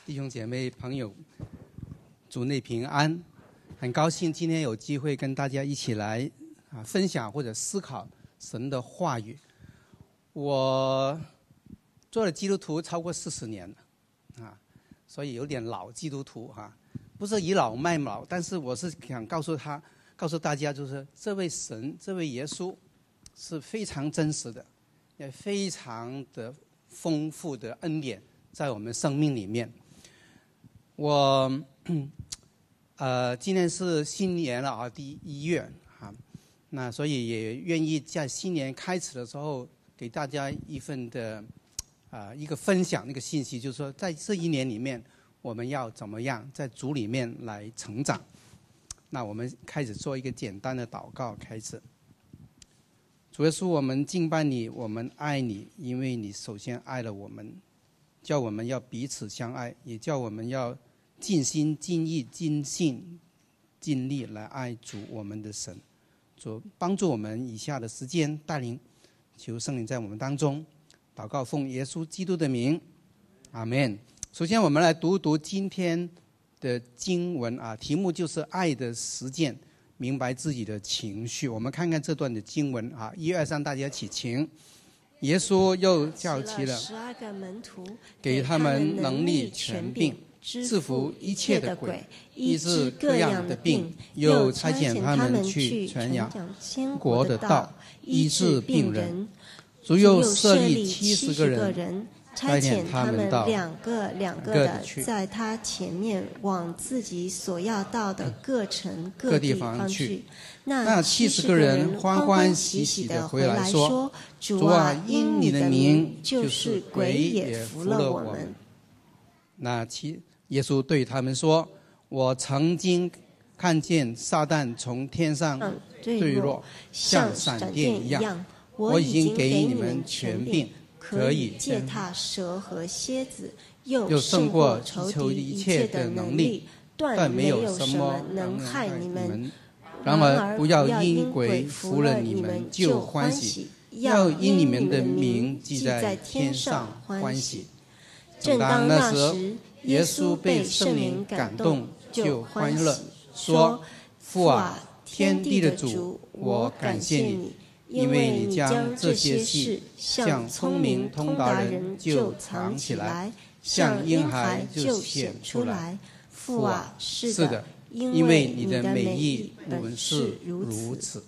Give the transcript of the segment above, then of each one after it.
弟兄姐妹朋友，主内平安。很高兴今天有机会跟大家一起来分享或者思考神的话语。我做了基督徒超过40年了所以有点老基督徒不是倚老卖老，但是我是想告诉大家，就是这位神，这位耶稣是非常真实的，也非常的丰富的恩典在我们生命里面。我今天是新年了第1月那所以也愿意在新年开始的时候给大家一份的一个分享，一个信息，就是说在这1年里面我们要怎么样在主里面来成长。那我们开始做一个简单的祷告开始。主耶稣，我们敬拜你，我们爱你，因为你首先爱了我们，叫我们要彼此相爱，也叫我们要尽心尽意尽性尽力来爱主我们的神。主帮助我们以下的时间带领，求圣灵在我们当中。祷告奉耶稣基督的名，阿们。首先我们来读今天的经文题目就是爱的实践，明白自己的情绪。我们看看这段的经文1、2、3，大家一起请。耶稣又叫齐了 12个门徒， 给他们能力权柄，制服一切的鬼，医治各样的病，又差遣他们去传扬天国的道，医治病人。主又设立70个人， 差遣他们两个的在他前面往自己所要到的各城各地方去。那70个人欢欢喜喜地回来说：主啊，因你的名，就是鬼也服了我们。 那耶稣对他们说：我曾经看见撒旦从天上坠落，像闪电一样。我已经给你们权柄，可以践踏蛇和蝎子，又胜过仇敌一切的能力，断没有什么能害你们。 然而不要因鬼服了你们就欢喜，要因你们的名记在天上欢喜。正当那时，耶稣被圣灵感动，就欢乐，说：父啊，天地的主，我感谢你，因为你将这些事向聪明通达人就藏起来，向婴孩就显出来。 父啊，是的，因为你的美意本是如此。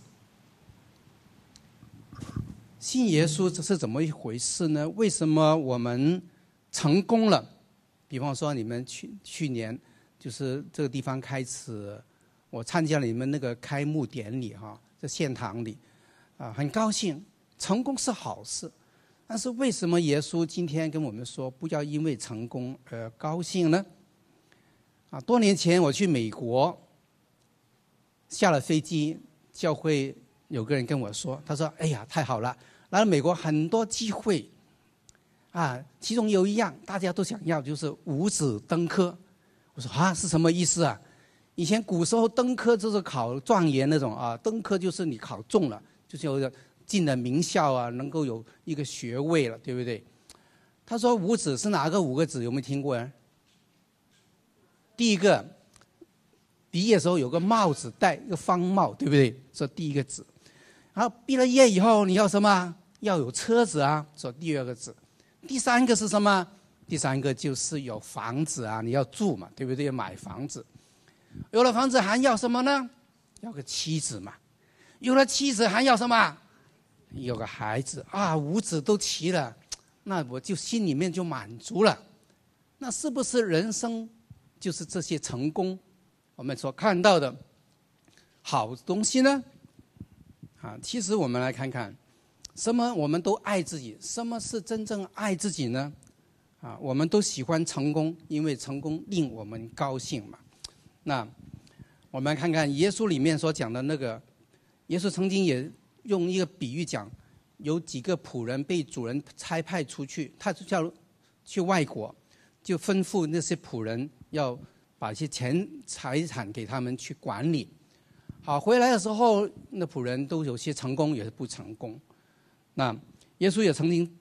信耶稣这是怎么一回事呢？为什么我们成功了？比方说你们去年就是这个地方开始，我参加了你们那个开幕典礼在献堂里很高兴。成功是好事，但是为什么耶稣今天跟我们说不要因为成功而高兴呢？多年前我去美国，下了飞机，教会有个人跟我说，他说：哎呀，太好了，来了美国很多机会其中有一样大家都想要，就是五子登科。我说是什么意思啊？以前古时候登科就是考状元那种登科就是你考中了，就是有进了名校能够有一个学位了，对不对？他说五子是哪个5个子？有没有听过呢？第一个，毕业的时候有个帽子戴，一个方帽，对不对？说第一个子。然后毕了业以后你要什么？要有车子说第2个子。第3个是什么？第3个就是有房子你要住嘛，对不对？买房子。有了房子还要什么呢？要个妻子嘛。有了妻子还要什么？有个孩子5子都齐了，那我就心里面就满足了。那是不是人生就是这些成功我们所看到的好东西呢？其实我们来看看什么我们都爱自己，什么是真正爱自己呢？我们都喜欢成功，因为成功令我们高兴嘛。那我们看看耶稣里面所讲的那个，耶稣曾经也用一个比喻讲，有几个仆人被主人差派出去，他就叫去外国，就吩咐那些仆人要把一些财产给他们去管理。好，回来的时候那仆人都有些成功，也是不成功。那耶稣也曾经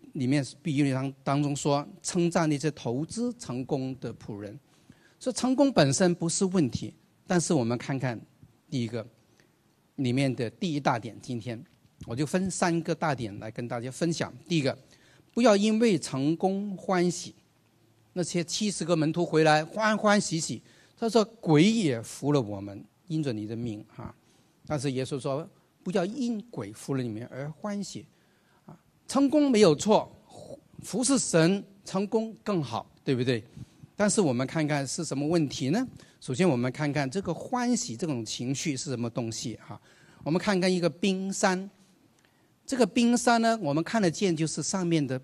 里面比喻当中说，称赞那些投资成功的仆人。所以成功本身不是问题，但是我们看看第一个里面的第一大点，今天我就分3个大点来跟大家分享。第一个，不要因为成功欢喜。那些70个门徒回来欢欢喜喜，他说鬼也服了我们，因着你的名啊。但是耶稣说，不要因鬼服了你们而欢喜啊。成功没有错，服侍神成功更好，对不对？但是我们看看是什么问题呢？首先我们看看这个欢喜这种情绪是什么东西啊。我们看看一个冰山，这个冰山呢，我们看得见就是上面的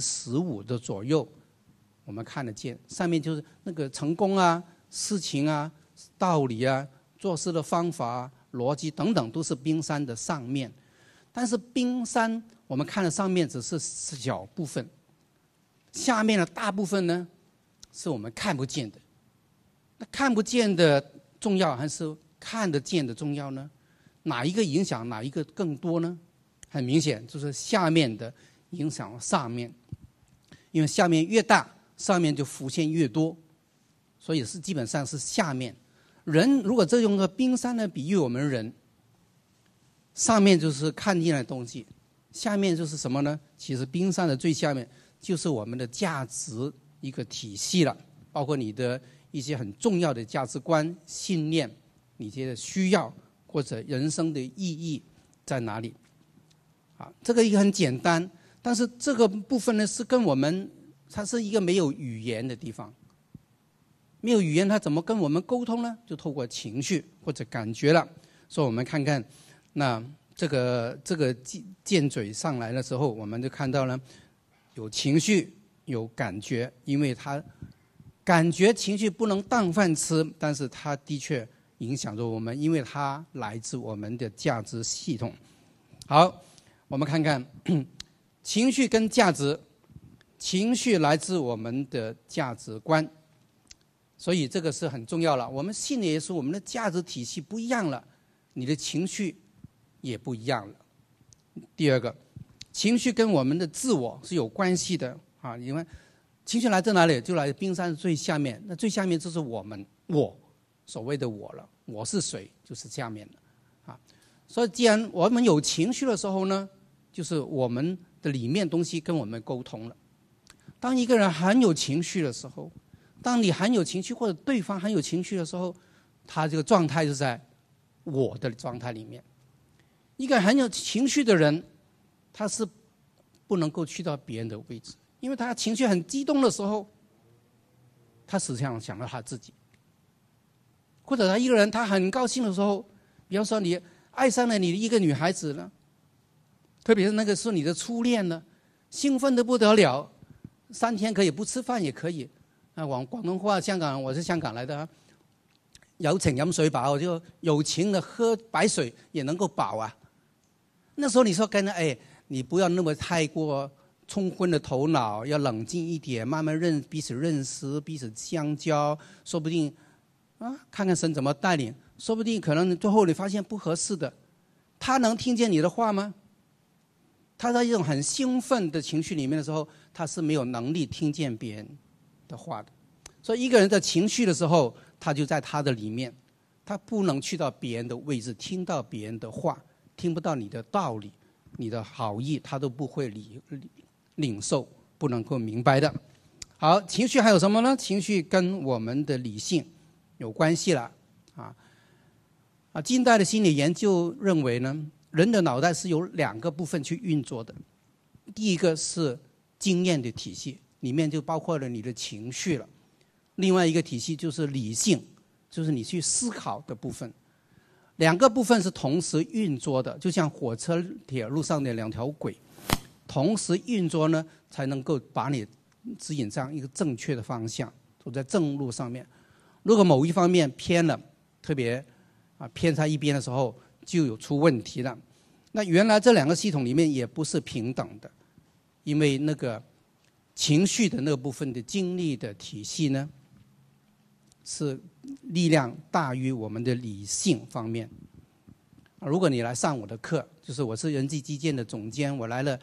15%的左右，我们看得见上面就是那个成功啊、事情啊、道理啊、做事的方法啊、逻辑等等，都是冰山的上面。但是冰山我们看的上面只是小部分，下面的大部分呢是我们看不见的。那看不见的重要还是看得见的重要呢？哪一个影响哪一个更多呢？很明显就是下面的影响上面，因为下面越大，上面就浮现越多，所以是基本上是下面。人如果这用个冰山来比喻我们人，上面就是看见的东西，下面就是什么呢？其实冰山的最下面就是我们的价值一个体系了，包括你的一些很重要的价值观、信念，你觉得需要或者人生的意义在哪里？啊，这个一个很简单，但是这个部分呢是跟我们，它是一个没有语言的地方，没有语言，它怎么跟我们沟通呢？就透过情绪或者感觉了。所以我们看看，那这个箭嘴上来的时候，我们就看到了有情绪有感觉，因为它感觉情绪不能当饭吃，但是它的确影响着我们，因为它来自我们的价值系统。好，我们看看情绪跟价值，情绪来自我们的价值观，所以这个是很重要了。我们信耶稣，我们的价值体系不一样了，你的情绪也不一样了。第二个，情绪跟我们的自我是有关系的啊，因为情绪来自哪里？就来自冰山最下面，那最下面就是我所谓的我了，我是谁就是下面的啊。所以既然我们有情绪的时候呢，就是我们的里面东西跟我们沟通了。当一个人很有情绪的时候，当你很有情绪或者对方很有情绪的时候，他这个状态是在我的状态里面。一个很有情绪的人，他是不能够去到别人的位置，因为他情绪很激动的时候，他实际上想到他自己。或者他一个人他很高兴的时候，比方说你爱上了你的一个女孩子呢，特别是那个是你的初恋呢，兴奋得不得了，3天可以不吃饭也可以啊。广东话香港，我是香港来的啊，有情饮水饱，就有情的喝白水也能够饱啊。那时候你说跟你不要那么太过冲昏了头脑，要冷静一点，慢慢彼此认识，彼此相交，说不定看看神怎么带领，说不定可能最后你发现不合适的，他能听见你的话吗？他在一种很兴奋的情绪里面的时候，他是没有能力听见别人的话的。所以一个人在情绪的时候，他就在他的里面，他不能去到别人的位置，听到别人的话，听不到你的道理，你的好意，他都不会领受，不能够明白的。好，情绪还有什么呢？情绪跟我们的理性有关系了近代的心理研究认为呢，人的脑袋是由2个部分去运作的。第一个是经验的体系，里面就包括了你的情绪了。另外一个体系就是理性，就是你去思考的部分。2个部分是同时运作的，就像火车铁路上的2条轨，同时运作呢，才能够把你指引上一个正确的方向，走在正路上面。如果某一方面偏了，特别偏差一边的时候，就有出问题了。那原来这2个系统里面也不是平等的，因为那个情绪的那个部分的经历的体系呢，是力量大于我们的理性方面。如果你来上我的课，就是我是人际基建的总监，我来了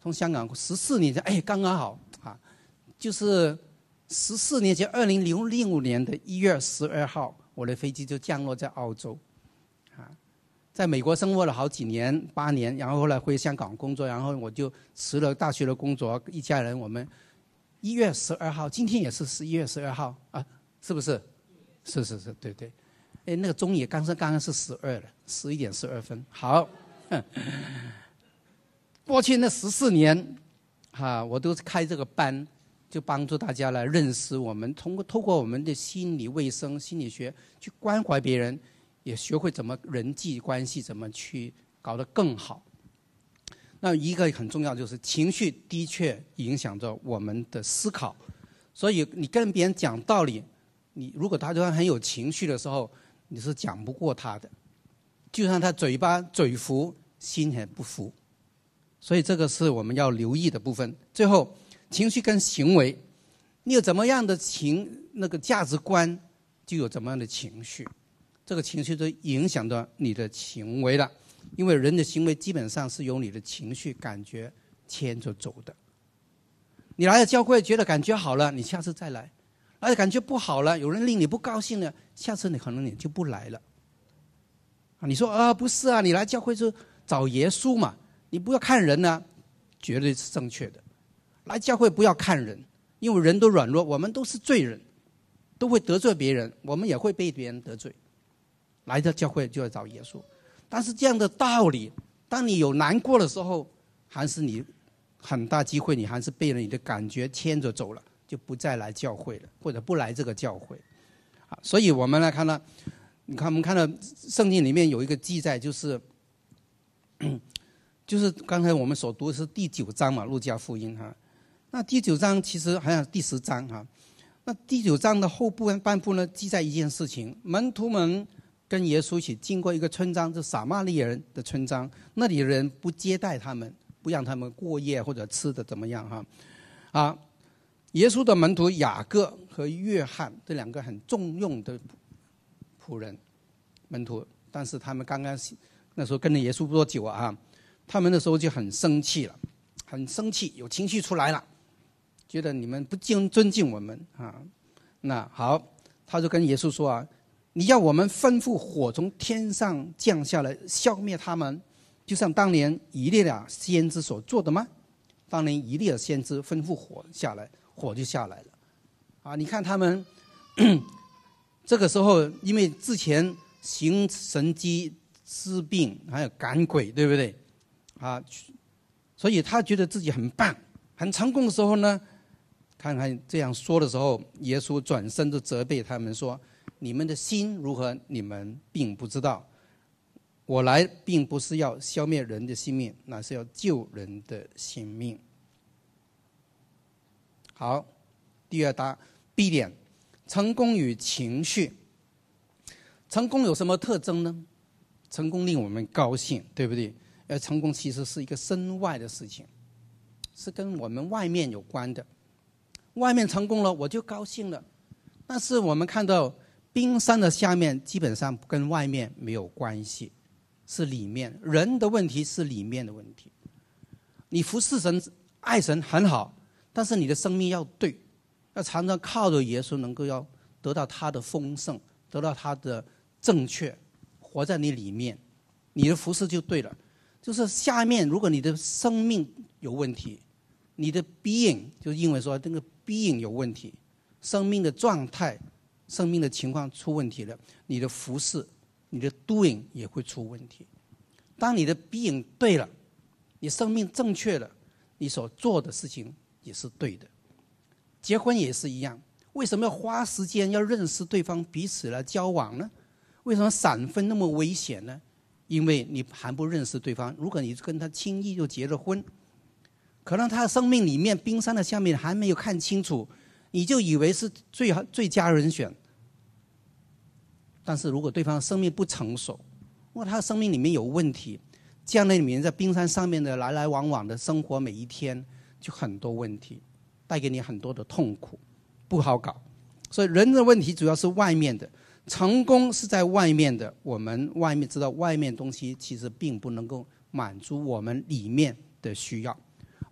从香港14年前，刚刚好啊，就是14年前2006年的1月12号，我的飞机就降落在澳洲，啊，在美国生活了好几年，8年，然后后来回香港工作，然后我就辞了大学的工作，一家人我们1月12号，今天也是11月12号啊，是不是？是，对对。那个钟也刚刚是12了，11点12分。好，过去那14年，我都开这个班，就帮助大家来认识我们，透过我们的心理卫生、心理学去关怀别人，也学会怎么人际关系怎么去搞得更好。那一个很重要就是情绪的确影响着我们的思考，所以你跟别人讲道理，你如果他对方很有情绪的时候，你是讲不过他的，就算他嘴服，心很不服，所以这个是我们要留意的部分。最后，情绪跟行为，你有怎么样的那个价值观，就有怎么样的情绪，这个情绪就影响到你的行为了。因为人的行为基本上是由你的情绪感觉牵着走的。你来了教会觉得感觉好了，你下次再来。而且感觉不好了，有人令你不高兴了，下次可能你就不来了。你说不是啊，你来教会就找耶稣嘛，你不要看人啊，绝对是正确的。来教会不要看人，因为人都软弱，我们都是罪人，都会得罪别人，我们也会被别人得罪。来到教会就要找耶稣，但是这样的道理，当你有难过的时候，还是你很大机会你还是被你的感觉牵着走了，就不再来教会了，或者不来这个教会。所以我们来看到，我们看到圣经里面有一个记载，就是刚才我们所读的是第9章嘛，路加福音哈。那第9章其实好像第10章哈。那第9章的后半部呢，记载一件事情：门徒们跟耶稣一起经过一个村庄，是撒玛利亚人的村庄，那里的人不接待他们，不让他们过夜或者吃的怎么样哈。耶稣的门徒雅各和约翰这2个很重用的仆人门徒，但是他们刚刚那时候跟着耶稣不多久他们那时候就很生气了，很生气，有情绪出来了，觉得你们不尊敬我们那好，他就跟耶稣说你要我们吩咐火从天上降下来消灭他们，就像当年以利亚先知所做的吗？当年以利亚先知吩咐火下来，火就下来了你看他们这个时候因为之前行神迹治病还有赶鬼，对不对所以他觉得自己很棒很成功的时候呢，看看这样说的时候，耶稣转身就责备他们说，你们的心如何你们并不知道，我来并不是要消灭人的性命，那是要救人的性命。好，第二大 B 点，成功与情绪。成功有什么特征呢？成功令我们高兴，对不对？而成功其实是一个身外的事情，是跟我们外面有关的。外面成功了我就高兴了，但是我们看到冰山的下面基本上跟外面没有关系，是里面。人的问题是里面的问题。你服侍神爱神很好，但是你的生命要对，要常常靠着耶稣能够要得到他的丰盛，得到他的正确，活在你里面，你的服侍就对了。就是下面如果你的生命有问题，你的 being 就是英文说这个 being 有问题，生命的状态生命的情况出问题了，你的服侍你的 doing 也会出问题。当你的 being 对了，你生命正确了，你所做的事情也是对的。结婚也是一样，为什么要花时间要认识对方，彼此来交往呢？为什么闪婚那么危险呢？因为你还不认识对方。如果你跟他轻易就结了婚，可能他的生命里面冰山的下面还没有看清楚，你就以为是最佳人选。但是如果对方的生命不成熟，如果他的生命里面有问题，这样的里面在冰山上面的来来往往的生活，每一天就很多问题，带给你很多的痛苦，不好搞。所以人的问题主要是外面的，成功是在外面的。我们外面知道外面东西其实并不能够满足我们里面的需要。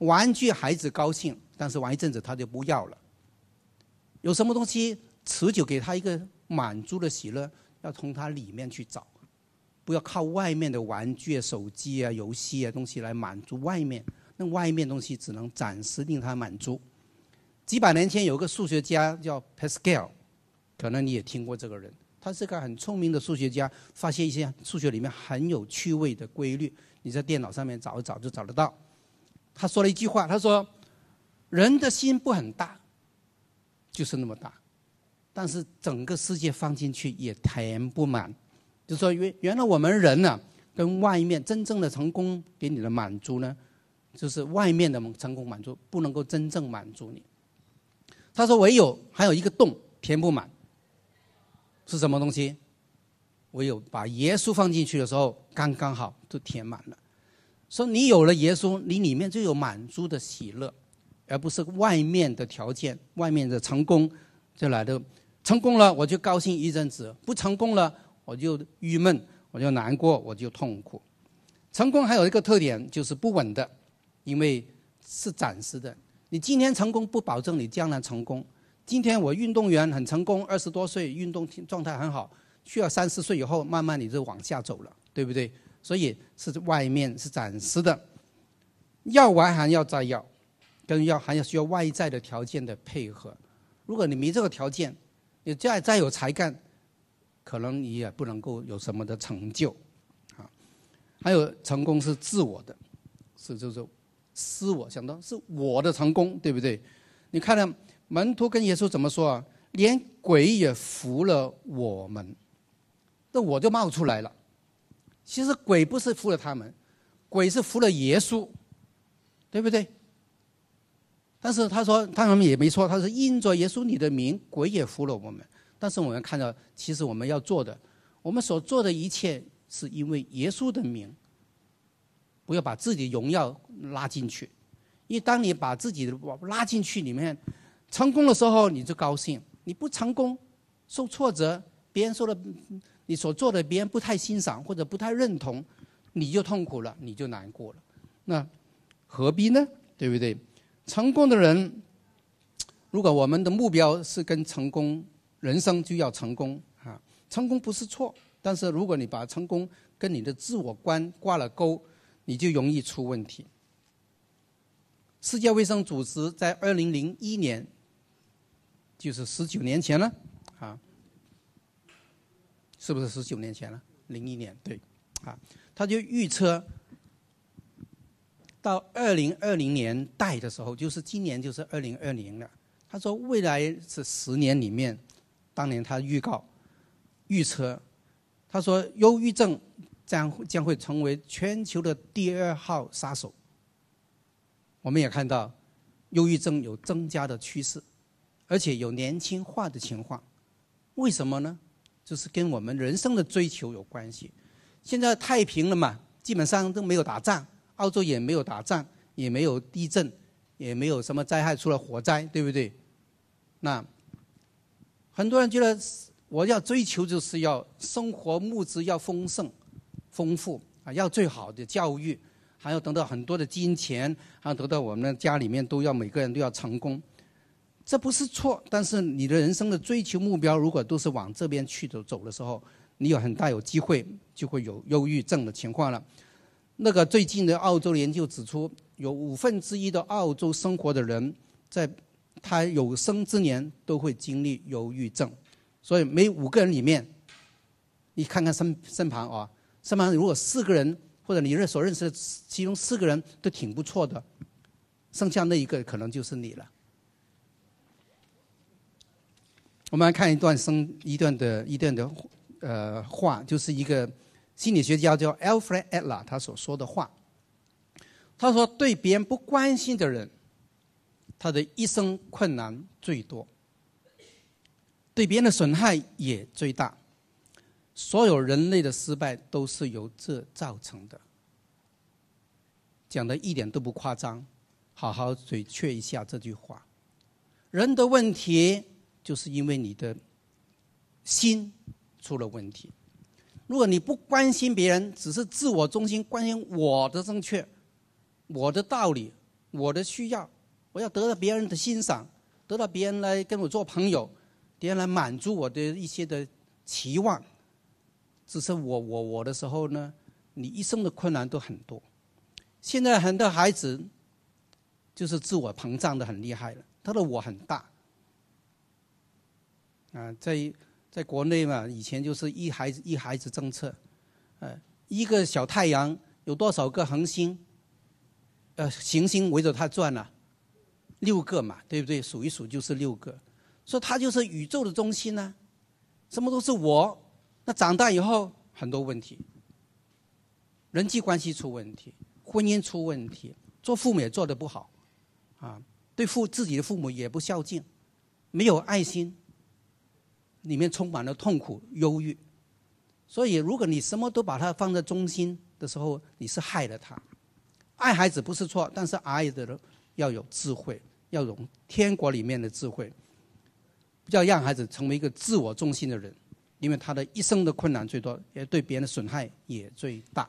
玩具孩子高兴，但是玩一阵子他就不要了。有什么东西持久给他一个满足的喜乐，要从他里面去找，不要靠外面的玩具、手机啊、游戏啊东西来满足外面。那外面东西只能暂时令他满足。几百年前有个数学家叫 Pascal， 可能你也听过这个人。他是个很聪明的数学家，发现一些数学里面很有趣味的规律，你在电脑上面找一找就找得到。他说了一句话，他说人的心不很大，就是那么大，但是整个世界放进去也填不满。就说原来我们人呢，跟外面真正的成功给你的满足呢，就是外面的成功满足不能够真正满足你。他说唯有还有一个洞填不满，是什么东西？唯有把耶稣放进去的时候，刚刚好就填满了。所以你有了耶稣，你里面就有满足的喜乐，而不是外面的条件、外面的成功就来的。成功了我就高兴一阵子，不成功了我就郁闷，我就难过，我就痛苦。成功还有一个特点就是不稳的，因为是暂时的。你今天成功不保证你将来成功。今天我运动员很成功，20多岁运动状态很好，需要30岁以后慢慢你就往下走了，对不对？所以是外面是暂时的，要完还要再要，还要需要外在的条件的配合。如果你没这个条件，你再有才干，可能你也不能够有什么的成就啊。还有成功是自我的，就是私我，想到是我的成功，对不对？你看到门徒跟耶稣怎么说啊？连鬼也服了我们，这我就冒出来了。其实鬼不是服了他们，鬼是服了耶稣，对不对？但是他说他们也没错，他是因着耶稣你的名，鬼也服了我们。但是我们看到，其实我们要做的，我们所做的一切是因为耶稣的名，不要把自己的荣耀拉进去。因为当你把自己拉进去里面，成功的时候你就高兴，你不成功受挫折，别人说的你所做的别人不太欣赏或者不太认同，你就痛苦了，你就难过了。那何必呢？对不对？成功的人，如果我们的目标是跟成功，人生就要成功啊。成功不是错，但是如果你把成功跟你的自我观挂了钩，你就容易出问题。世界卫生组织在2001年，就是19年前了啊，是不是19年前了？01年，对啊，他就预测到2020年代的时候，就是今年就是2020了。他说未来是10年里面，当年他预测，他说忧郁症将会成为全球的第2号杀手。我们也看到忧郁症有增加的趋势，而且有年轻化的情况。为什么呢？就是跟我们人生的追求有关系。现在太平了嘛，基本上都没有打仗，澳洲也没有打仗，也没有地震，也没有什么灾害，除了火灾，对不对？那很多人觉得我要追求就是要生活物质要丰盛丰富啊，要最好的教育，还要得到很多的金钱，还要得到我们家里面都要每个人都要成功。这不是错，但是你的人生的追求目标如果都是往这边去走的时候，你有很大有机会就会有忧郁症的情况了。那个最近的澳洲研究指出，有1/5的澳洲生活的人在他有生之年都会经历忧郁症。所以每5个人里面，你看看身旁啊，身旁如果4个人或者你所认识的其中4个人都挺不错的，剩下那一个可能就是你了。我们来看一段的话，就是一个心理学家叫 Alfred Adler 他所说的话。他说，对别人不关心的人，他的一生困难最多，对别人的损害也最大。所有人类的失败都是由这造成的。讲的一点都不夸张，好好嘴确一下这句话。人的问题就是因为你的心出了问题。如果你不关心别人，只是自我中心，关心我的正确，我的道理， 我的需要，我要得到别人的欣赏，得到别人来跟我做朋友，别人来满足我的一些的期望。只是我的时候呢，你一生的困难都很多。现在很多孩子就是自我膨胀的很厉害了，他的我很大。在国内嘛，以前就是一孩子政策，一个小太阳有多少个恒星？行星围着它转了，6个嘛，对不对？数一数就是6个，所以它就是宇宙的中心呢，什么都是我。那长大以后很多问题，人际关系出问题，婚姻出问题，做父母也做得不好，对自己的父母也不孝敬，没有爱心，里面充满了痛苦、忧郁。所以，如果你什么都把它放在中心的时候，你是害了他。爱孩子不是错，但是爱的人要有智慧，要有天国里面的智慧，不要让孩子成为一个自我中心的人，因为他的一生的困难最多，也对别人的损害也最大。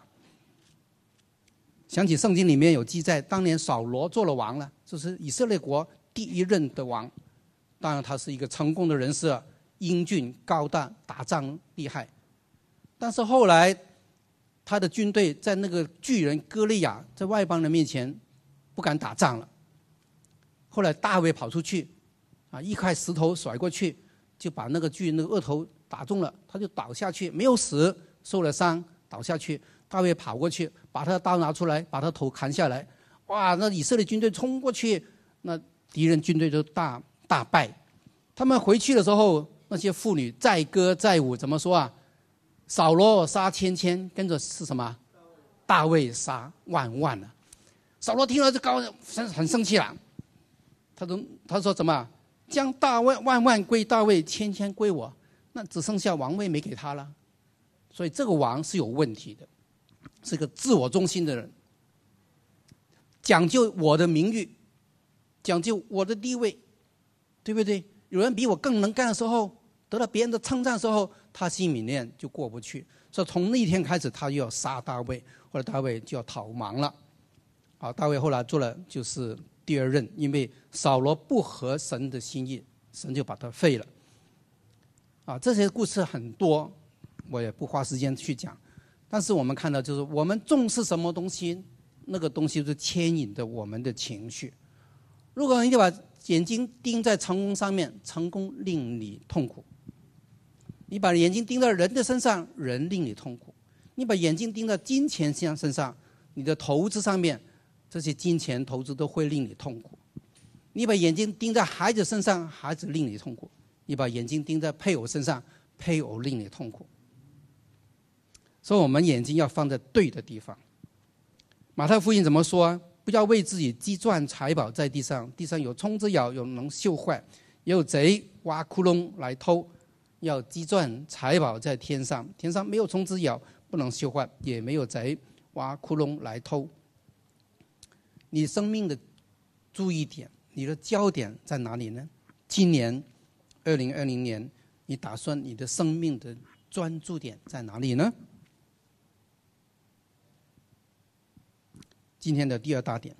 想起圣经里面有记载，当年扫罗做了王了，就是以色列国第1任的王。当然他是一个成功的人士，英俊高大，打仗厉害。但是后来他的军队在那个巨人歌利亚在外邦人面前不敢打仗了。后来大卫跑出去，一块石头甩过去，就把那个巨人的额头打中了，他就倒下去，没有死，受了伤，倒下去。大卫跑过去，把他的刀拿出来，把他头砍下来。哇！那以色列军队冲过去，那敌人军队就大败。他们回去的时候，那些妇女载歌载舞，怎么说啊？扫罗杀千千，跟着是什么？大卫杀万万了。扫罗听了就很生气了，他说什么？将大卫万万归大卫，千千归我，那只剩下王位没给他了。所以这个王是有问题的，是个自我中心的人，讲究我的名誉，讲究我的地位，对不对？有人比我更能干的时候，得到别人的称赞的时候，他心里面就过不去。所以从那一天开始，他就要杀大卫，后来大卫就要逃亡了。大卫后来做了就是第2任，因为扫罗不合神的心意，神就把他废了。这些故事很多，我也不花时间去讲。但是我们看到，就是我们重视什么东西，那个东西就是牵引着我们的情绪。如果你把眼睛盯在成功上面，成功令你痛苦；你把眼睛盯在人的身上，人令你痛苦；你把眼睛盯在金钱身上，你的投资上面，这些金钱投资都会令你痛苦；你把眼睛盯在孩子身上，孩子令你痛苦；你把眼睛盯在配偶身上，配偶令你痛苦。所以我们眼睛要放在对的地方。马太福音怎么说？不要为自己积攒财宝在地上，地上有虫子咬，有能锈坏，也有贼挖窟窿来偷。要积攒财宝在天上，天上没有虫子咬，不能锈坏，也没有贼挖窟窿来偷。你生命的注意点，你的焦点在哪里呢？今年2020年，你打算你的生命的专注点在哪里呢？今天的第2大点，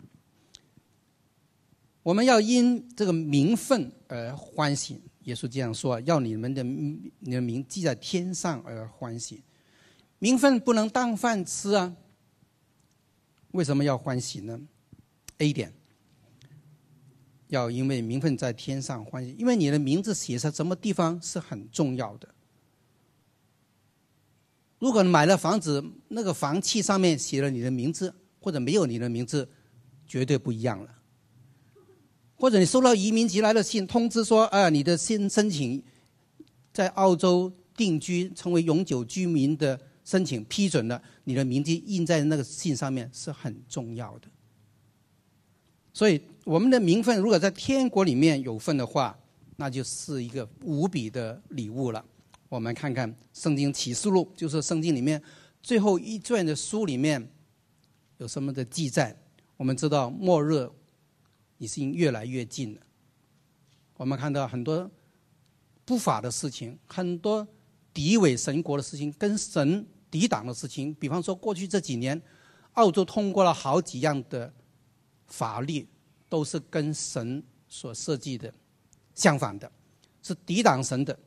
我们要因这个名分而欢喜。耶稣这样说：要你的名记在天上而欢喜。名分不能当饭吃啊！为什么要欢喜呢？ A 点，要因为名分在天上欢喜，因为你的名字写在什么地方是很重要的。如果你买了房子，那个房契上面写了你的名字，或者没有你的名字，绝对不一样了。或者你收到移民局来的信，通知说你的新申请在澳洲定居成为永久居民的申请批准了，你的名字印在那个信上面是很重要的。所以我们的名分如果在天国里面有份的话，那就是一个无比的礼物了。我们看看圣经启示录，就是圣经里面最后一卷的书里面有什么的记载。我们知道末日已经越来越近了，我们看到很多不法的事情，很多诋毁神国的事情，跟神抵挡的事情。比方说过去这几年澳洲通过了好几样的法律都是跟神所设计的相反的，是抵挡神的。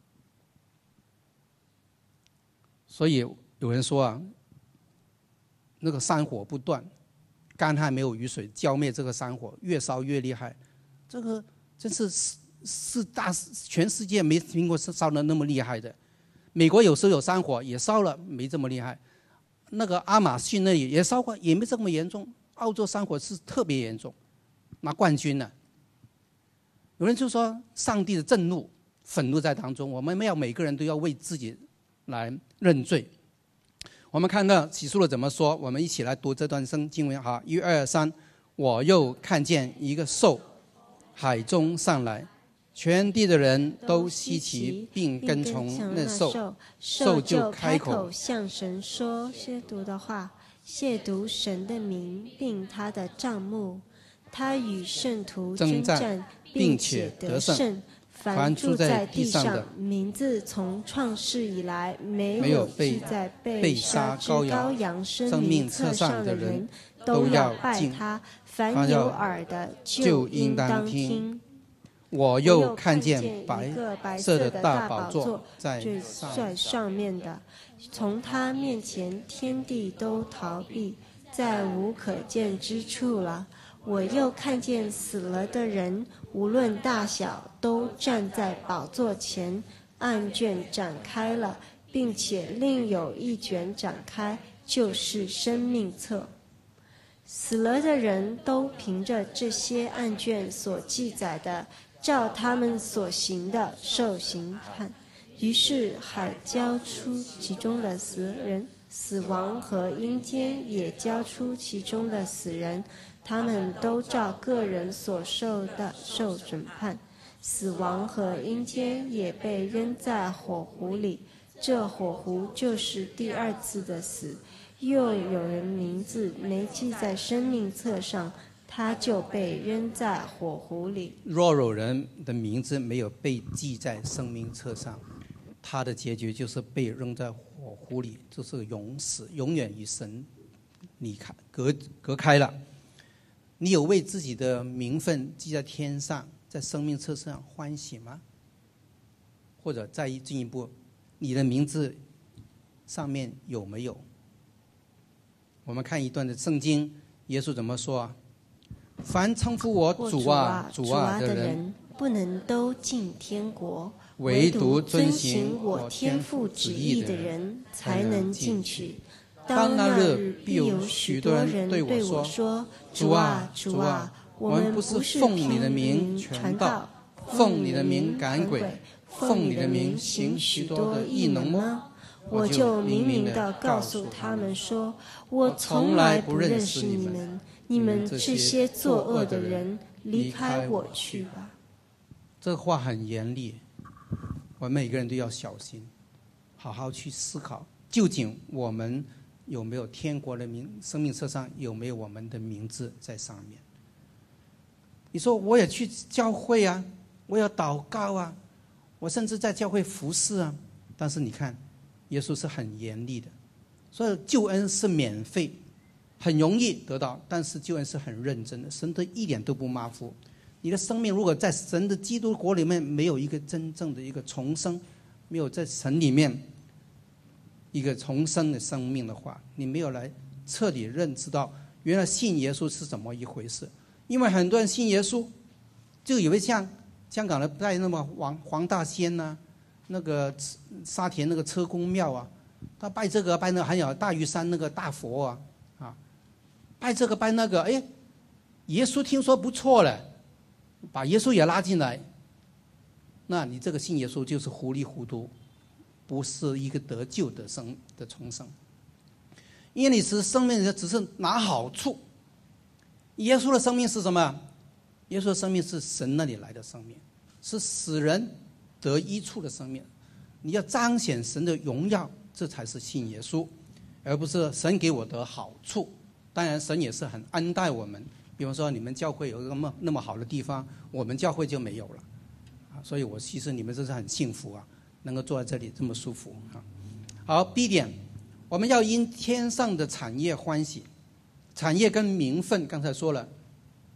所以有人说啊，那个山火不断，干旱没有雨水浇灭这个山火，越烧越厉害。这个真是全世界没听过烧的那么厉害的。美国有时候有山火也烧了，没这么厉害。那个亚马逊那里也烧过，也没这么严重。澳洲山火是特别严重，拿冠军了。有人就说上帝的震怒、愤怒在当中，我们每个人都要为自己来认罪。我们看到启示录怎么说，我们一起来读这段经文。好，1、2、3，我又看见一个兽海中上来，全地的人都稀奇，并跟从那兽。兽就开口向神说亵渎的话，亵渎神的名，并他的帐幕。他与圣徒征战，并且得胜。凡住在地上，名字从创世以来没有记在被杀之羔羊生命册上的人，都要拜他。凡有耳的就应当听。 我又看见白色的大宝座在上面的，从他面前天地都逃避，再无可见之处了。我又看见死了的人，无论大小，都站在宝座前，案卷展开了，并且另有一卷展开，就是生命册。死了的人都凭着这些案卷所记载的，照他们所行的受刑判。于是海交出其中的死人，死亡和阴间也交出其中的死人，他们都照个人所受的受审判。死亡和阴间也被扔在火湖里，这火湖就是第二次的死。又有人名字没记在生命册上，他就被扔在火湖里。 若有人的名字没有被记在生命册上，他的结局就是被扔在火湖里，就是永死，永远与神离开隔开了。你有为自己的名分记在天上，在生命册上欢喜吗？或者再进一步，你的名字上面有没有？我们看一段的圣经，耶稣怎么说啊？凡称呼我主啊主啊的人， 不能都进天国， 唯独遵行我天父旨意的人才能进去。 当那日必有许多人对我说，主啊主啊，我们不是奉你的名传道，奉你的名赶鬼，奉你的名行许多的异能吗？ 我就明明地告诉他们说，我从来不认识你们，你们这些作恶的人，离开我去吧。 这话很严厉，我们每个人都要小心，好好去思考，究竟我们有没有天国的生命册上有没有我们的名字在上面？你说我也去教会啊，我要祷告啊，我甚至在教会服侍啊，但是你看耶稣是很严厉的，所以救恩是免费，很容易得到，但是救恩是很认真的，神的一点都不马虎。你的生命如果在神的基督国里面没有一个真正的一个重生，没有在神里面一个重生的生命的话，你没有来彻底认知到原来信耶稣是怎么一回事。因为很多人信耶稣就以为像香港的拜那么黄大仙啊，那个沙田那个车公庙啊，他拜这个拜那个，还有大屿山那个大佛啊，拜这个拜那个，哎，耶稣听说不错了，把耶稣也拉进来，那你这个信耶稣就是糊里糊涂，不是一个得救的重生。因为你是生命只是拿好处，耶稣的生命是什么？耶稣的生命是神那里来的生命，是使人得益处的生命。你要彰显神的荣耀，这才是信耶稣，而不是神给我的好处。当然神也是很恩待我们，比方说你们教会有一个那么好的地方，我们教会就没有了，所以我其实你们真是很幸福啊，能够坐在这里这么舒服啊。好， B 点，我们要因天上的产业欢喜。产业跟名分刚才说了，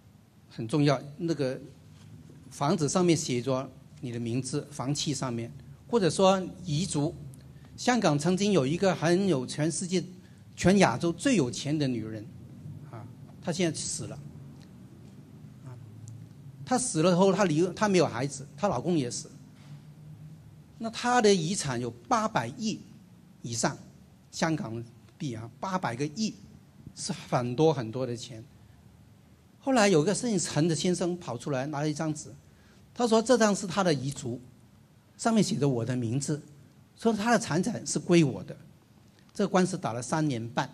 很重要，那个房子上面写着你的名字，房契上面，或者说遗嘱。香港曾经有一个很有全世界、全亚洲最有钱的女人，她现在死了。她死了后，她没有孩子，她老公也死。那她的遗产有800亿以上，香港币800个亿，是很多很多的钱。后来有个姓陈的先生跑出来拿了一张纸，他说这张是他的遗嘱，上面写着我的名字，说他的财产是归我的。这个官司打了3年半。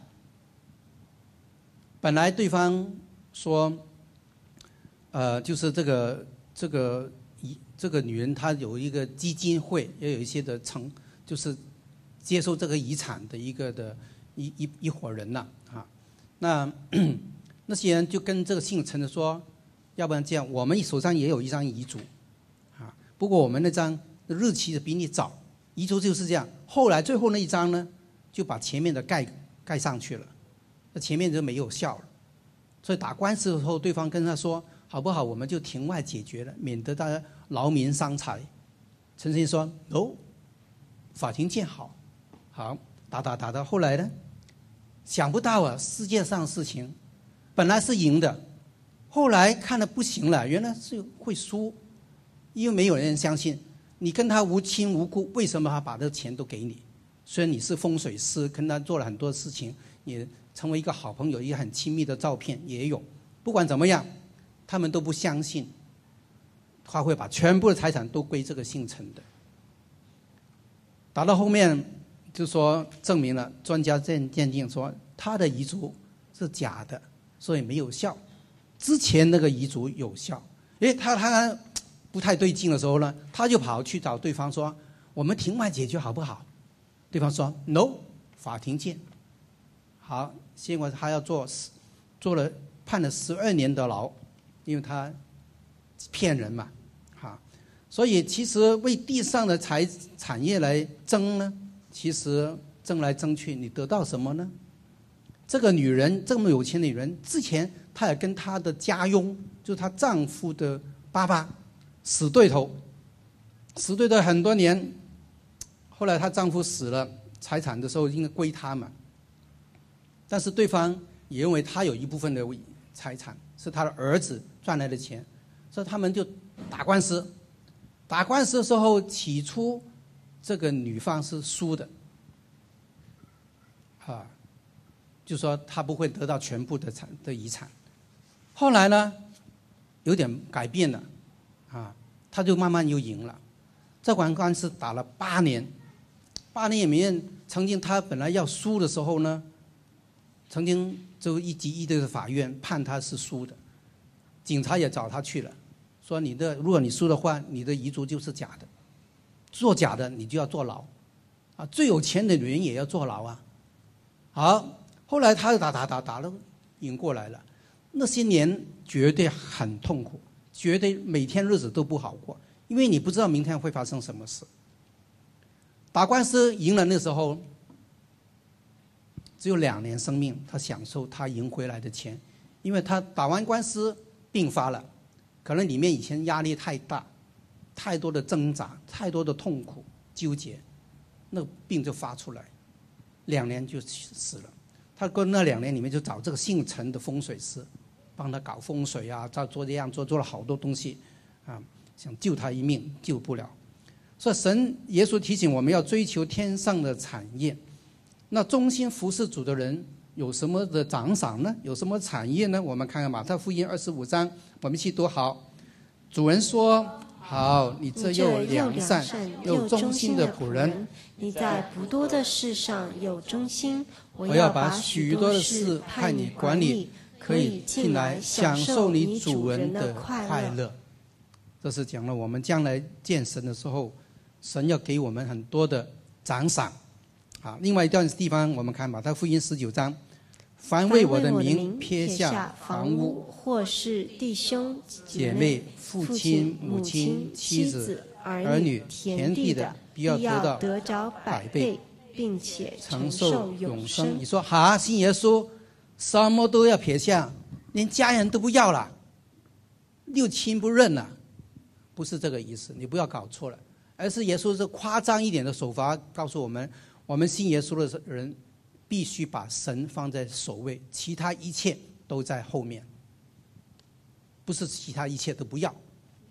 本来对方说，就是这个女人她有一个基金会，也有一些的就是接受这个遗产的一伙人呐那些人就跟这个姓陈的说，要不然这样，我们手上也有一张遗嘱不过我们那张日期比你早，遗嘱就是这样。后来最后那一张呢，就把前面的盖上去了，那前面就没有效了。所以打官司的时候，对方跟他说，好不好，我们就庭外解决了，免得大家劳民伤财。陈先生说 no， 法庭见好。好，打到后来呢，想不到世界上事情本来是赢的，后来看了不行了，原来是会输，因为没有人相信你跟他无亲无故，为什么他把这钱都给你？虽然你是风水师，跟他做了很多事情，也成为一个好朋友，一个很亲密的照片也有。不管怎么样，他们都不相信他会把全部的财产都归这个姓陈的。打到后面就说证明了，专家鉴定说他的遗嘱是假的，所以没有效。之前那个遗嘱有效。他不太对劲的时候呢，他就跑去找对方说，我们庭外解决好不好？对方说 no， 法庭见。好，结果他要判了12年的牢，因为他骗人嘛所以其实为地上的产业来争呢，其实争来争去，你得到什么呢？这个女人这么有钱的女人，之前她也跟她的家佣，就是她丈夫的爸爸死对头很多年。后来她丈夫死了，财产的时候应该归她嘛，但是对方也认为她有一部分的财产是她的儿子赚来的钱，所以他们就打官司。打官司的时候，起初这个女方是输的就说她不会得到全部的遗产。后来呢，有点改变了她就慢慢又赢了。这款官司打了8年，8年里面，曾经她本来要输的时候呢，曾经就一级一的法院判她是输的，警察也找她去了，说如果你输的话，你的遗嘱就是假的，做假的你就要坐牢最有钱的女人也要坐牢好，后来她打了，赢过来了。那些年绝对很痛苦，绝对每天日子都不好过，因为你不知道明天会发生什么事。打官司赢了，那时候只有2年生命，她享受她赢回来的钱，因为她打完官司病发了，可能里面以前压力太大，太多的挣扎，太多的痛苦纠结，那个病就发出来，2年就死了。他跟那2年里面就找这个姓陈的风水师，帮他搞风水做这样做了好多东西想救他一命，救不了。所以耶稣提醒我们要追求天上的产业。那忠心服侍主的人有什么的奖赏呢？有什么产业呢？我们看看马太福音25章，我们一起读好。主人说，好，你这又良善又忠心的仆人， 你在不多的事上有忠心， 我要把许多的事派你管理，可以进来享受你主人的快乐。这是讲了我们将来见神的时候，神要给我们很多的奖赏另外一段地方我们看马太福音19章，凡为我的名撇下房屋， 或是弟兄姐妹、父亲、母亲、妻子、儿女、田地的，必要得着100倍， 并且承受永生。你说信耶稣什么都要撇下，连家人都不要了， 六亲不认啊，不是这个意思，你不要搞错了。而是耶稣是夸张一点的手法告诉我们，我们信耶稣的人必须把神放在首位，其他一切都在后面，不是其他一切都不要。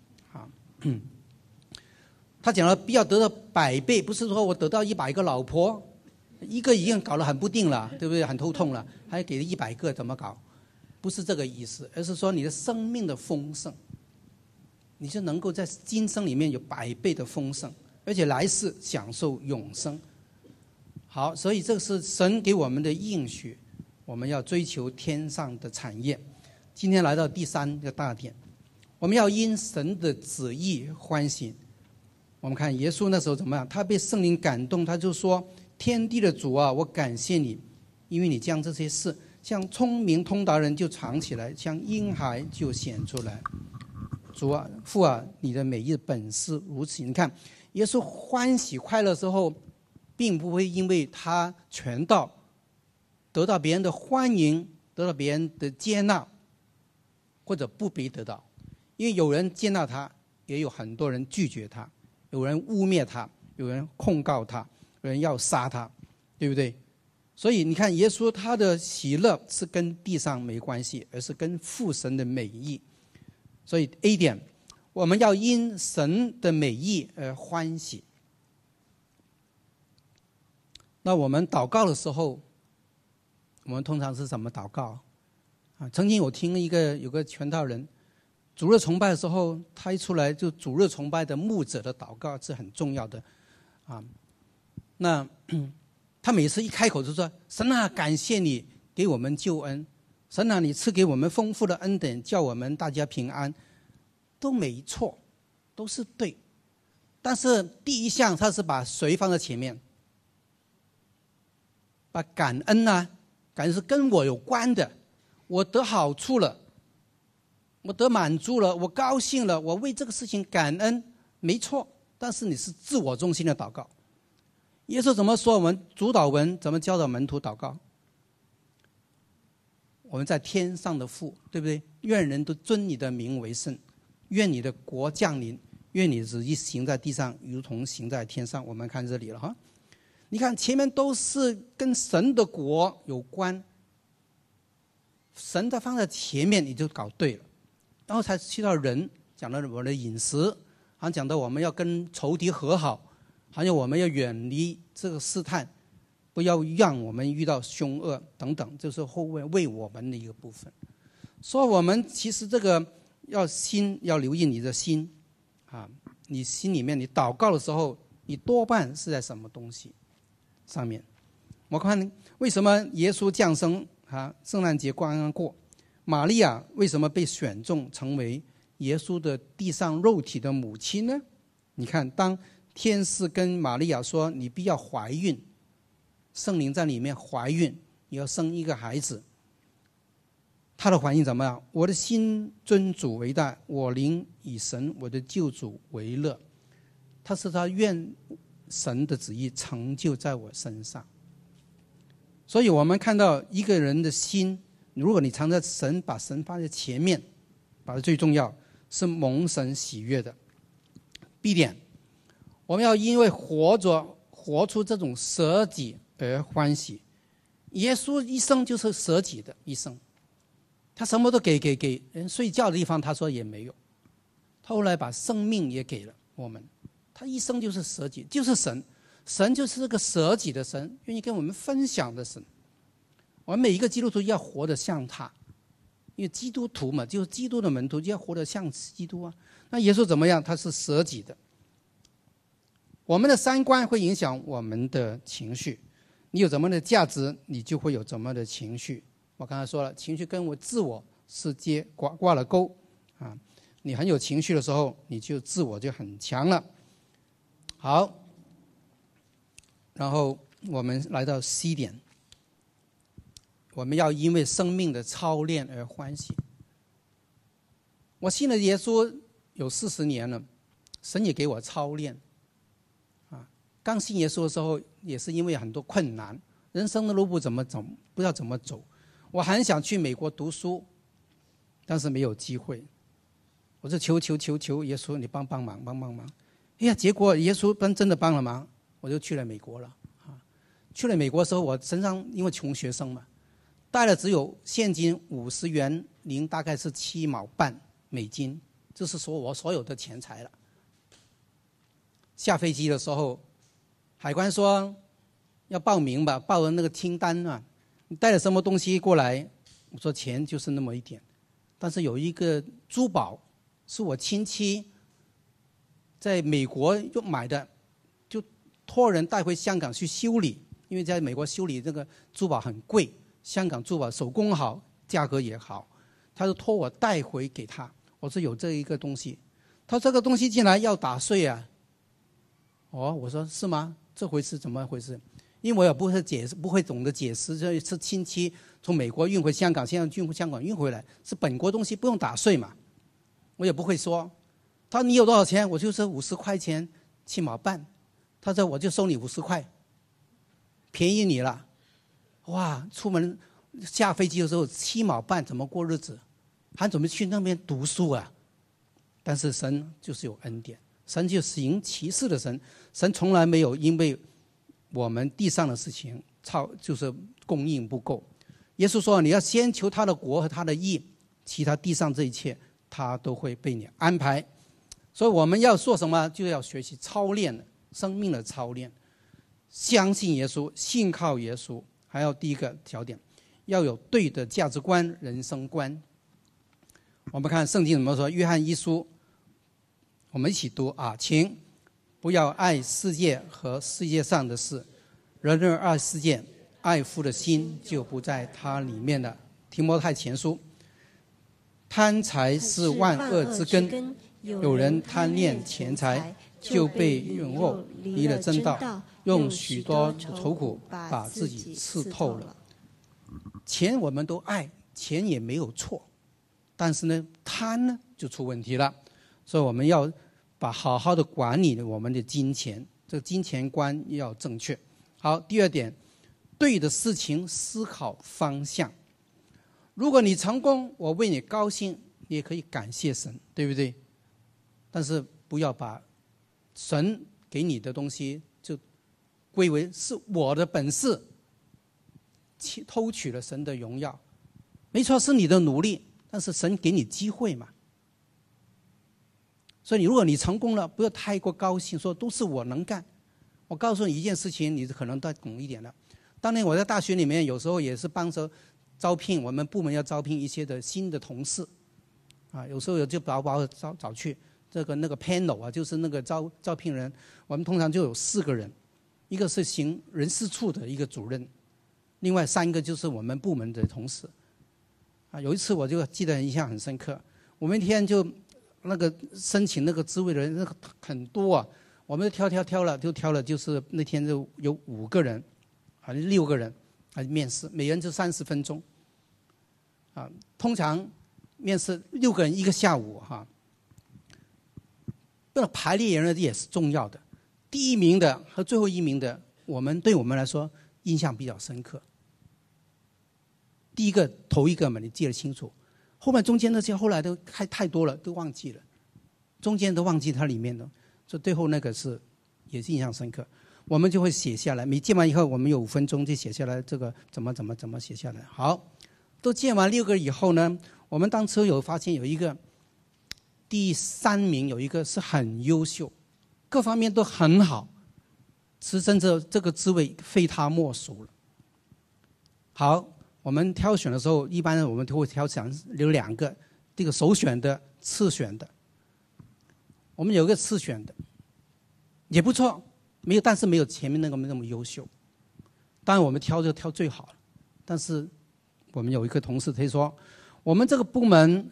他讲了必要得到100倍，不是说我得到100个老婆，一个已经搞得很不定了，对不对？很头痛了，还给了100个，怎么搞？不是这个意思，而是说你的生命的丰盛，你就能够在今生里面有100倍的丰盛，而且来世享受永生。好，所以这是神给我们的应许，我们要追求天上的产业。今天来到第3个大点，我们要因神的旨意欢喜。我们看耶稣那时候怎么样？他被圣灵感动，他就说：天地的主啊，我感谢你，因为你将这些事像聪明通达人就藏起来，像婴孩就显出来。主啊，父啊，你的美意本是如此。你看耶稣欢喜快乐之后，并不会因为他传道得到别人的欢迎，得到别人的接纳，或者不被得到。因为有人接纳他，也有很多人拒绝他，有人污蔑他，有人控告他，有人要杀他，对不对？所以你看耶稣他的喜乐是跟地上没关系，而是跟父神的美意。所以 A 点，我们要因神的美意而欢喜。那我们祷告的时候，我们通常是怎么祷告啊？曾经我听有个传道人，主日崇拜的时候，他一出来就主日崇拜的牧者的祷告是很重要的啊。那他每次一开口就说：神啊，感谢你给我们救恩，神啊，你赐给我们丰富的恩典，叫我们大家平安，都没错，都是对。但是第一项他是把谁放在前面？把感恩啊，感恩是跟我有关的，我得好处了，我得满足了，我高兴了，我为这个事情感恩，没错。但是你是自我中心的祷告。耶稣怎么说？我们主祷文怎么教导门徒祷告？我们在天上的父，对不对？愿人都尊你的名为圣，愿你的国降临，愿你的旨意行在地上，如同行在天上。我们看这里了哈，你看前面都是跟神的国有关，神在放在前面，你就搞对了，然后才去到人，讲到我们的饮食，好像讲到我们要跟仇敌和好，好像我们要远离这个试探，不要让我们遇到凶恶等等，就是后面为我们的一个部分。所以我们其实这个要留意你的心啊，你心里面你祷告的时候，你多半是在什么东西上面？我看为什么耶稣降生啊，圣诞节刚刚过，玛利亚为什么被选中成为耶稣的地上肉体的母亲呢？你看，当天使跟玛利亚说你必要怀孕，圣灵在里面怀孕，你要生一个孩子，他的反应怎么样？我的心尊主为大，我灵以神我的救主为乐。他愿神的旨意成就在我身上。所以我们看到一个人的心，如果你常在神，把神放在前面，把它最重要，是蒙神喜悦的。 B 点，我们要因为活出这种舍己而欢喜。耶稣一生就是舍己的一生，他什么都给，连睡觉的地方他说也没有，他后来把生命也给了我们，他一生就是舍己，就是神就是这个舍己的神，愿意跟我们分享的神。我们每一个基督徒要活得像他，因为基督徒嘛，就是基督的门徒，就要活得像基督啊。那耶稣怎么样？他是舍己的。我们的三观会影响我们的情绪，你有怎么的价值，你就会有怎么的情绪。我刚才说了，情绪跟我自我是挂了钩啊。你很有情绪的时候，你就自我就很强了。好，然后我们来到 C 点，我们要因为生命的操练而欢喜。我信了耶稣有40年了，神也给我操练啊。刚信耶稣的时候，也是因为很多困难，人生的路不怎么走，不知道怎么走。我很想去美国读书，但是没有机会。 我就求耶稣，你帮忙。哎呀，结果耶稣真的帮了忙，我就去了美国了。去了美国的时候，我身上因为穷学生嘛，带了只有现金50元零，大概是7毛半美金，这是说我所有的钱财了。下飞机的时候，海关说要报名吧，报了那个清单啊，你带了什么东西过来？我说钱就是那么一点，但是有一个珠宝是我亲戚在美国又买的，就托人带回香港去修理，因为在美国修理这个珠宝很贵，香港珠宝手工好，价格也好，他就托我带回给他。我说有这一个东西，他说这个东西竟然要打税啊！我说是吗？这回事怎么回事？因为我也不会解释，不会懂得解释，这是亲戚从美国运回香港，现在香港运回来是本国东西，不用打税嘛，我也不会说。他说你有多少钱？我就说50块钱7毛半。他说我就收你50块，便宜你了。哇，出门下飞机的时候7毛半怎么过日子？还准备去那边读书啊？但是神就是有恩典，神就行奇事的神，神从来没有因为我们地上的事情就是供应不够。耶稣说你要先求他的国和他的义，其他地上这一切他都会被你安排。所以我们要做什么？就要学习操练生命的操练，相信耶稣，信靠耶稣。还有第一个条点，要有对的价值观、人生观。我们看圣经怎么说，约翰一书，我们一起读啊，请不要爱世界和世界上的事，人若爱世界，爱父的心就不在他里面了。提摩太前书，贪财是万恶之根，有人贪恋钱财，就被诱惑离了真道，用许多愁苦把自己刺透了。钱我们都爱，钱也没有错，但是呢，贪呢就出问题了。所以我们要好好的管理我们的金钱，这个金钱观要正确。好，第二点，对的事情思考方向。如果你成功，我为你高兴，你也可以感谢神，对不对？但是不要把神给你的东西就归为是我的本事，偷取了神的荣耀。没错，是你的努力，但是神给你机会嘛。所以如果你成功了，不要太过高兴，说都是我能干。我告诉你一件事情，你可能都懂一点了。当年我在大学里面，有时候也是帮着招聘，我们部门要招聘一些的新的同事，有时候就把我找去那个 panel 啊，就是那个招聘人，我们通常就有4个人，一个是行人事处的一个主任，另外3个就是我们部门的同事。有一次我就记得印象很深刻，我们一天就那个申请那个职位的人很多啊，我们挑了，就是那天就有5个人，还是6个人面试，每人就30分钟，通常面试6个人1个下午哈。这个排列人也是重要的，第一名的和最后一名的，对我们来说印象比较深刻。第一个头一个嘛，你记得清楚，后面中间那些后来都太多了，都忘记了，中间都忘记它里面的，所以最后那个也是印象深刻。我们就会写下来，每见完以后，我们有5分钟就写下来，这个怎么写下来。好，都见完6个以后呢，我们当初有发现有一个第3名，有一个是很优秀，各方面都很好，是真的这个职位非他莫属了。好，我们挑选的时候，一般我们都会挑选有2个，这个首选的、次选的。我们有一个次选的，也不错，但是没有前面那个那么优秀。当然我们挑就挑最好了，但是我们有一个同事他说，我们这个部门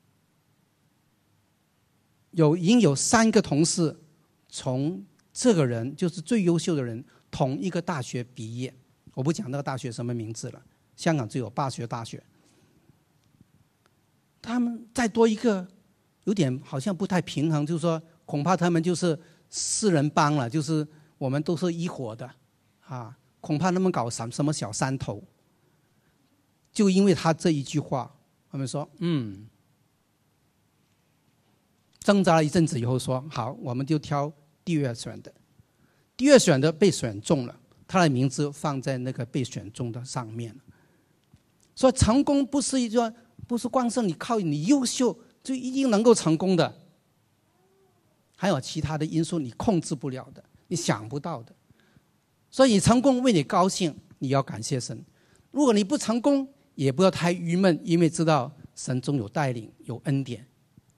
已经有3个同事从这个人就是最优秀的人同一个大学毕业，我不讲那个大学什么名字了，香港只有8所大学。他们再多一个，有点好像不太平衡，就是说恐怕他们就是4人帮了，就是我们都是一伙的恐怕他们搞什么小山头。就因为他这一句话，他们说挣扎了一阵子以后说好，我们就挑第二选的。第二选的被选中了，他的名字放在那个被选中的上面。所以成功不是光是你靠你优秀就一定能够成功的，还有其他的因素你控制不了的，你想不到的。所以你成功为你高兴，你要感谢神。如果你不成功，也不要太郁闷，因为知道神中有带领，有恩典。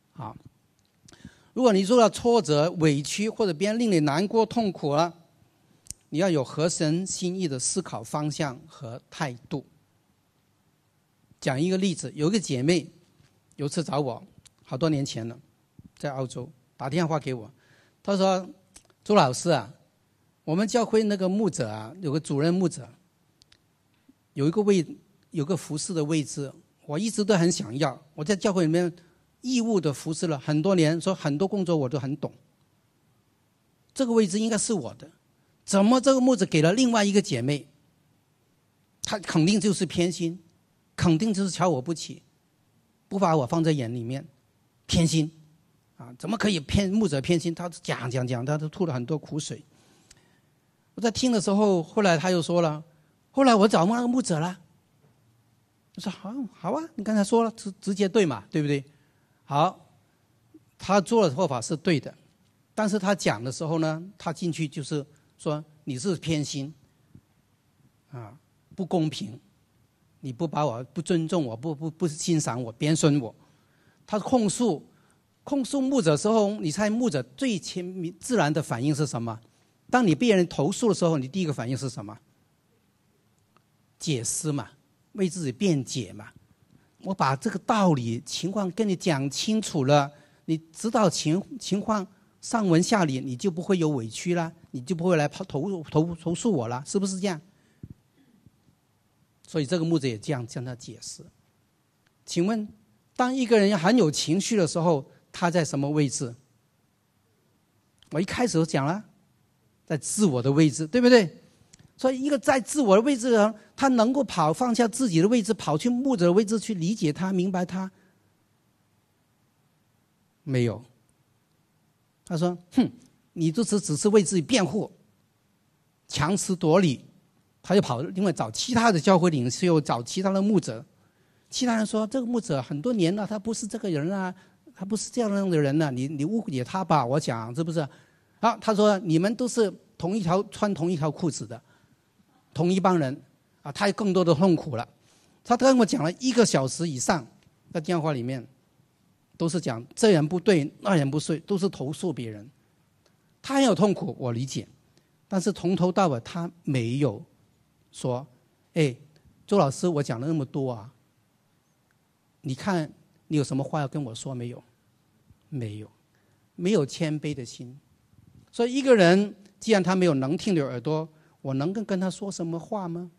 如果你受到挫折、委屈，或者别人令你难过、痛苦了，你要有合神心意的思考方向和态度。讲一个例子，有一个姐妹有一次找我，好多年前了，在澳洲打电话给我，她说：“周老师啊，我们教会那个牧者啊，有个主任牧者，有个服侍的位置，我一直都很想要。我在教会里面义务的服侍了很多年，说很多工作我都很懂，这个位置应该是我的，怎么这个牧者给了另外一个姐妹？他肯定就是偏心，肯定就是瞧我不起，不把我放在眼里面，偏心啊！怎么可以牧者偏心？他讲，他都吐了很多苦水。我在听的时候，后来他又说了，后来我找那个牧者了。我说好啊，你刚才说了直接对嘛，对不对？好，他做的做法是对的，但是他讲的时候呢，他进去就是说你是偏心啊，不公平，你不把我不尊重我，不欣赏我，贬损我。他控诉牧者的时候，你猜牧者最自然的反应是什么？当你被人投诉的时候，你第一个反应是什么？解释嘛，为自己辩解嘛。我把这个道理情况跟你讲清楚了，你知道情况上文下理，你就不会有委屈了，你就不会来投诉我了，是不是这样？所以这个牧者也这样向他解释。请问，当一个人很有情绪的时候，他在什么位置？我一开始就讲了，在自我的位置，对不对？所以一个在自我的位置的人，他能够放下自己的位置，跑去牧者的位置去理解他、明白他，没有。他说：“你只是为自己辩护，强词夺理。”他就跑另外找其他的教会领袖，找其他的牧者。其他人说：“这个牧者很多年了，他不是这个人啊，他不是这样的人啊，你误解他吧？”我讲是不是？啊，他说：“你们都是穿同一条裤子的。”同一帮人啊，他有更多的痛苦了。他跟我讲了1个小时以上，在电话里面都是讲这人不对，那人不对，都是投诉别人。他很有痛苦，我理解，但是从头到尾他没有说：“周老师，我讲了那么多啊，你看你有什么话要跟我说没有？”没有谦卑的心。所以一个人既然他没有能听的耳朵，我能跟他说什么话吗？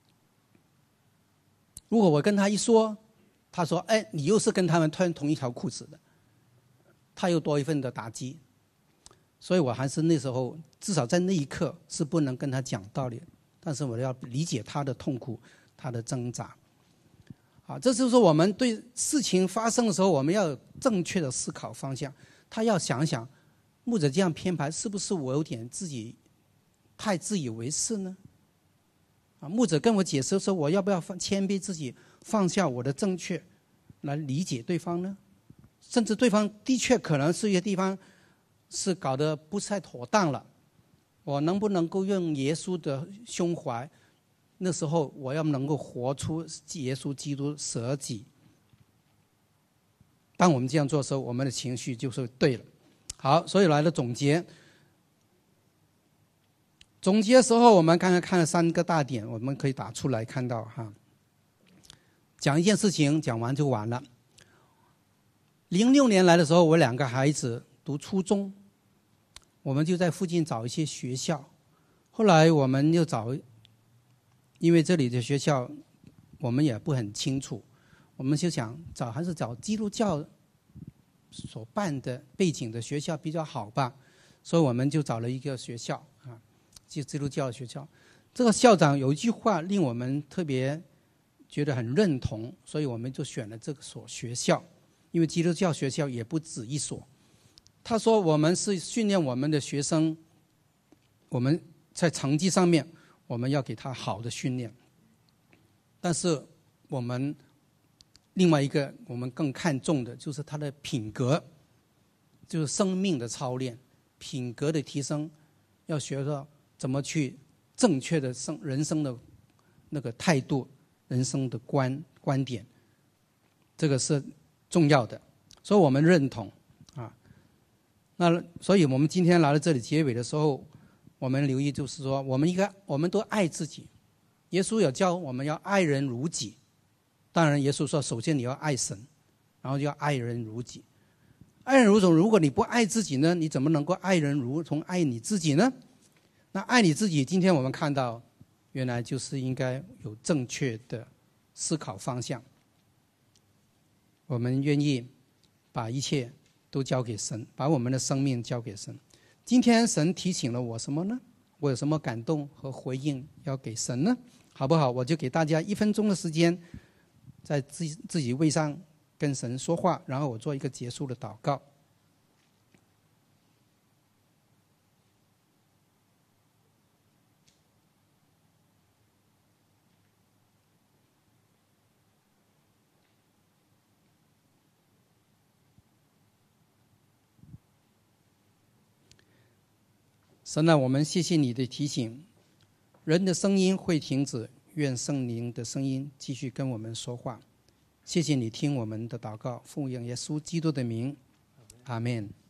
如果我跟他一说，他说：“你又是跟他们穿同一条裤子的”，他又多一份的打击。所以我还是那时候至少在那一刻是不能跟他讲道理，但是我要理解他的痛苦，他的挣扎。这就是我们对事情发生的时候，我们要有正确的思考方向。他要想想，牧者这样编排，是不是我有点太自以为是呢？牧者跟我解释说，我要不要谦卑自己，放下我的正确，来理解对方呢？甚至对方的确可能是一些地方是搞得不太妥当了，我能不能够用耶稣的胸怀？那时候我要能够活出耶稣基督舍己。当我们这样做的时候，我们的情绪就是对了。好，所以来了总结。总结的时候，我们刚才看了3个大点，我们可以打出来看到哈。讲一件事情，讲完就完了。06年来的时候，我2个孩子读初中，我们就在附近找一些学校。后来我们又因为这里的学校我们也不很清楚，我们就想还是找基督教所办的背景的学校比较好吧，所以我们就找了一个学校啊，基督教学校。这个校长有一句话令我们特别觉得很认同，所以我们就选了这所学校。因为基督教学校也不止一所， 他说我们是训练我们的学生，我们在成绩上面我们要给他好的训练，但是我们另外一个我们更看重的就是他的品格，就是生命的操练，品格的提升，要学到怎么去正确的人生的那个态度，人生的观点，这个是重要的，所以我们认同啊。那所以我们今天来到这里结尾的时候，我们留意就是说，我们都爱自己。耶稣有教我们要爱人如己，当然耶稣说，首先你要爱神，然后就要爱人如己。爱人如己，如果你不爱自己呢，你怎么能够爱人如同爱你自己呢？那爱你自己，今天我们看到，原来就是应该有正确的思考方向。我们愿意把一切都交给神，把我们的生命交给神。今天神提醒了我什么呢？我有什么感动和回应要给神呢？好不好？我就给大家1分钟的时间，在自己位上跟神说话，然后我做一个结束的祷告。神啊，我们谢谢你的提醒，人的声音会停止，愿圣灵的声音继续跟我们说话。谢谢你听我们的祷告，奉耶稣基督的名，阿们。